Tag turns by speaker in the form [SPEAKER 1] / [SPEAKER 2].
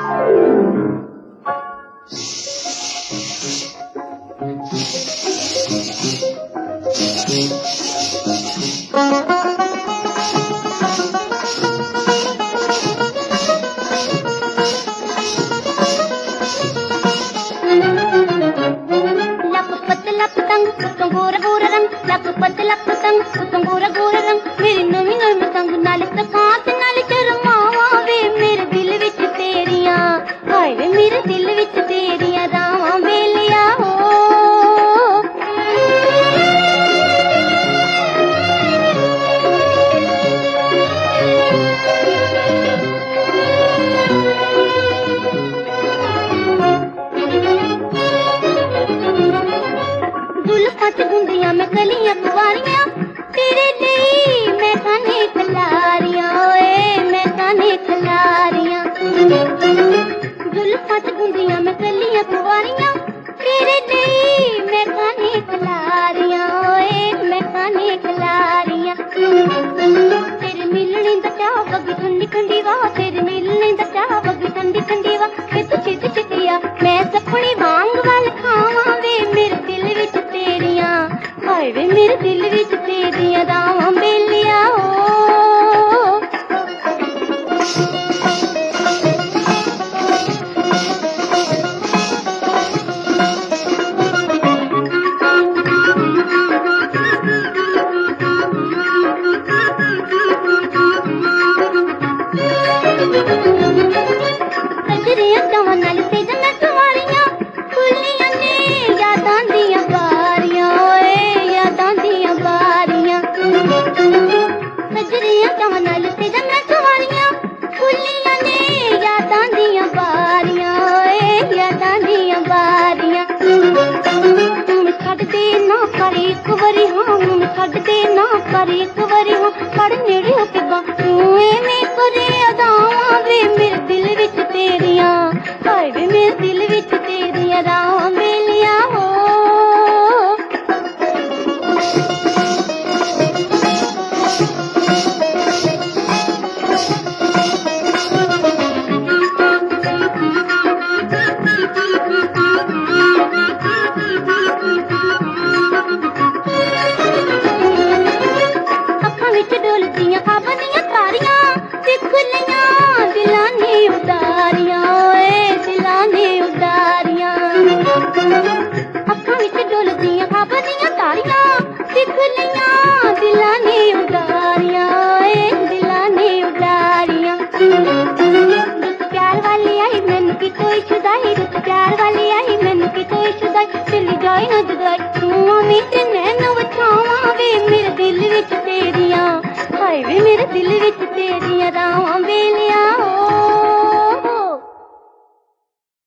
[SPEAKER 1] मेरी नवी नवी पतंग नाल तकात नाल शर्मावा वे मेरे दिल विच तेरियां हाय वे मेरे दिल विच तेरियां रावां बेलिया हो जुल्फां च गुंदियां मैं कलियां कुवारियां तेरे लिए मैं काने खलारियां ओए मैं काने खलारियां जुल्फां च गुंदियां मैं कलियां कुवारियां तेरे लिए मैं काने खलारियां ओए मैं काने खलारियां तेरे मिलने दा चाह बगी ठंडी ठंडी वाह तेरे मिलने दा चाह बगी ठंडी ठंडी वाह ते तू चित चितिया मैं सपनी वांग वाल खावां वे मेरे दिल विच तेरियां हाय वे मेरे दिल विच तेरियां रावां बेलिया हो कजरियां चवां नाल ते जन्नत सवारियां खुलियां ने यादां दियां बारियां ओए यादां दियां बारियां कजरियां चवां नाल ते जन्नत सवारियां खुलियां ने यादां दियां बारियां ओए यादां दियां बारियां तुम छड्ड दे ना पर एक वारी हां तुम छड्ड दे ना पर एक वारी हां फड़ नेड़े हो के बा तू एवें करे अदावां वे मेरे दिल विच तेरियां हाय वे मेरे दिल विच तेरियां रावां बेलिया हो अखां विच डोलदियां ख्वाबां दियां तारियां दिख लियां दिलां ने उतारियां ओए दिलां ने उतारियां अखां विच डोलदियां ख्वाबां दियां तारियां दिख लियां दिलां ने उतारियां ओए दिलां ने उतारियां जिस प्यार वाली आई मैनू की कोई